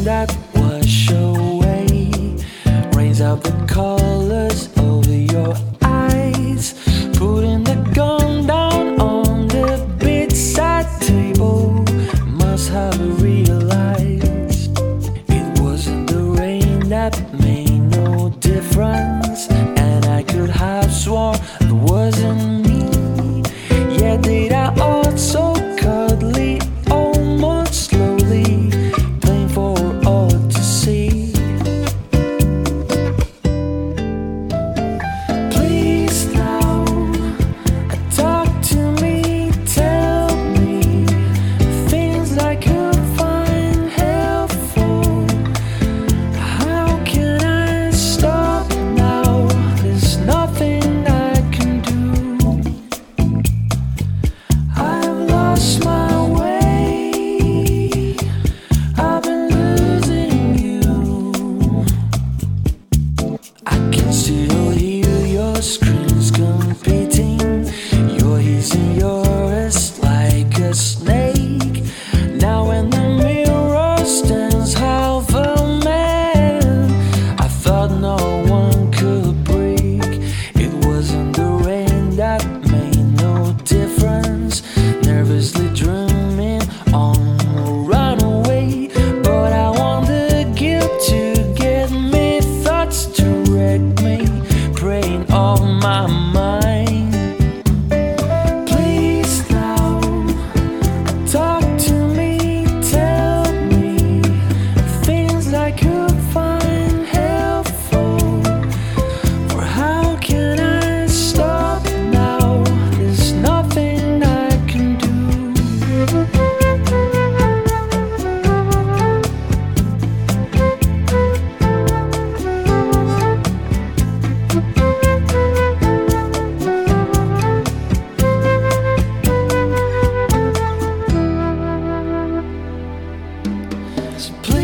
that wash away, rains out the colors over your eyes, putting the gun down on the bedside table. Must have realized it wasn't the rain that made no difference, and I could have sworn it wasn't me. Yeah, did I also cuddly, almost slowly, plain for all to see? Please now, talk to me, tell me things I could find helpful. How can I stop now? There's nothing I can do. I've lost my way. I've been losing you. I can still hear your screams competing. You're hissing your rest like a snake. Now when the mirror stands half a man, I thought no one could break. It wasn't the rain that made no difference. Nervously dreaming on a runaway, but I want the guilt to get me, thoughts to wreck me, praying on my mind. Please now, talk to me, tell me things I could find helpful. For how can I stop now? There's nothing I can do. So